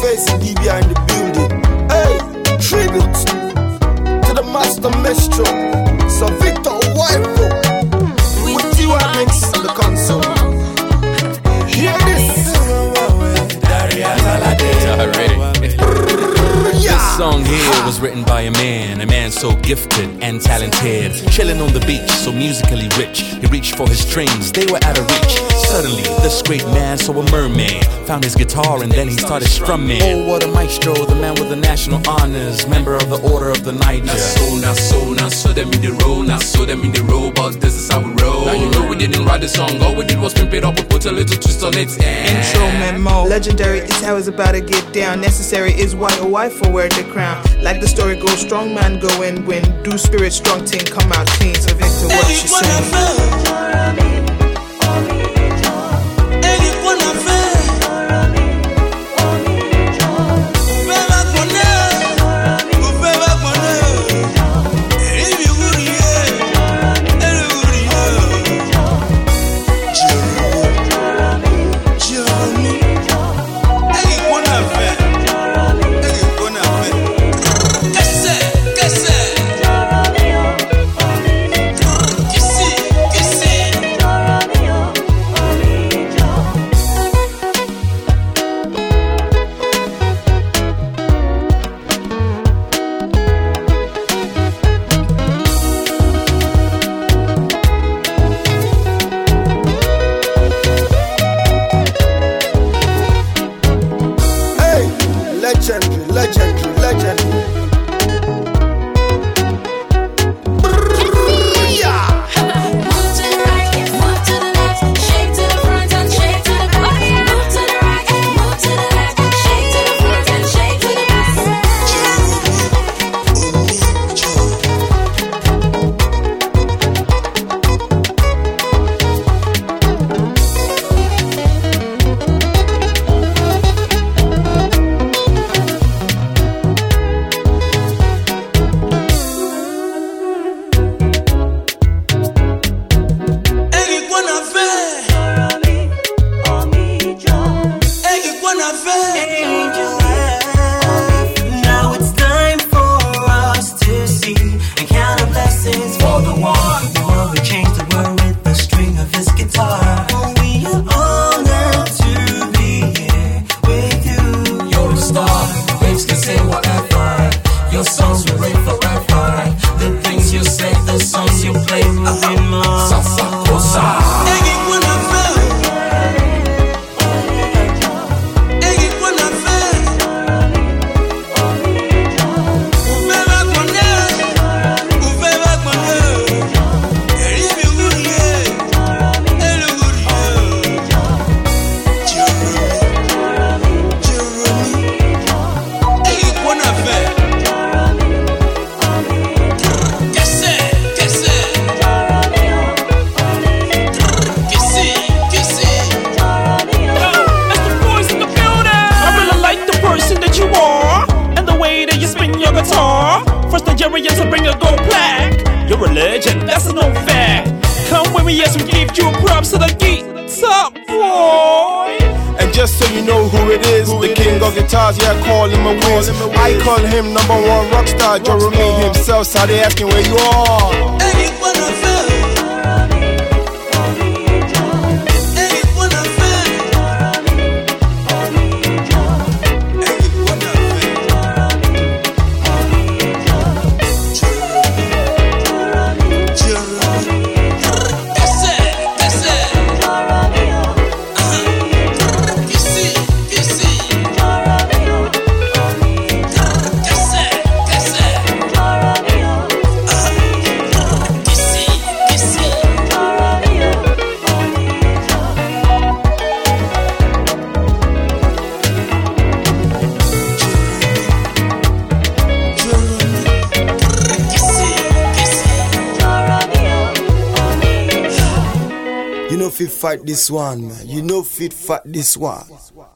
face DBI in the building. Hey, tribute to the master maestro, Sir Victor Wifo, with T.Y. Mix on the console. Hear this. This song here was written by a man so gifted and talented, chilling on the beach, so musically rich. He reached for his strings, they were out of reach. Suddenly, this great man saw a mermaid, found his guitar and then he started strumming. Oh, what a maestro, the man with the national honors, member of the Order of the Niger. Now so them in the row, but this is how we roll. Now you know we didn't write the song, all we did was pimp it up and put a little twist on it. Intro memo, legendary is how it's about to get down. Necessary is why a wife will wear the crown. Like the story goes, strong man go and win. Do spirit, strong team, come out clean. So Victor, what you saying? Legendary. Now it's time for us to see and count our blessings for the one who will change the world with the string of his guitar. We are honored to be here with you. You're a star, waves can say whatever. Your songs will ring forever. The things you say, the songs you play will be more. Salsa, cosa. First Nigerians will bring a gold plaque. You're a legend, that's a no fact. Come with me as we give you props to the guitar boy. And just so you know who it is, the king of guitars, yeah, I call him a whiz. I call him number one rockstar, Jeremy himself, so they asking where you are. You know fit fight this one, man. You know fit fight this one.